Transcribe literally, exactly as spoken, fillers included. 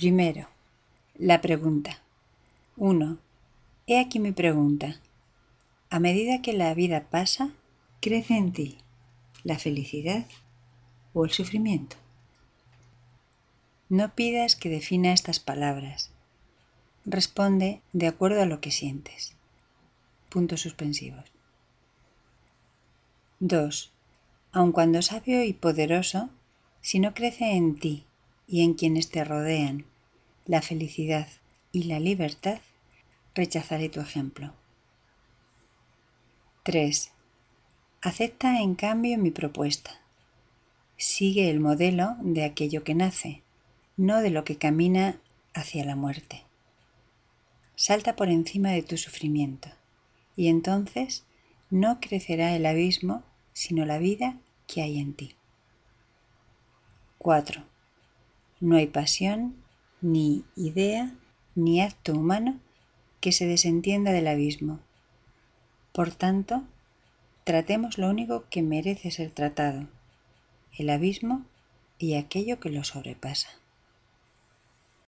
Primero, la pregunta. uno. He aquí mi pregunta. A medida que la vida pasa, ¿crece en ti la felicidad o el sufrimiento? No pidas que defina estas palabras. Responde de acuerdo a lo que sientes. Puntos suspensivos. dos. Aun cuando sabio y poderoso, si no crece en ti y en quienes te rodean la felicidad y la libertad, rechazaré tu ejemplo. tres. Acepta en cambio mi propuesta. Sigue el modelo de aquello que nace, no de lo que camina hacia la muerte. Salta por encima de tu sufrimiento, y entonces no crecerá el abismo, sino la vida que hay en ti. cuatro. No hay pasión, ni idea, ni acto humano que se desentienda del abismo. Por tanto, tratemos lo único que merece ser tratado, el abismo y aquello que lo sobrepasa.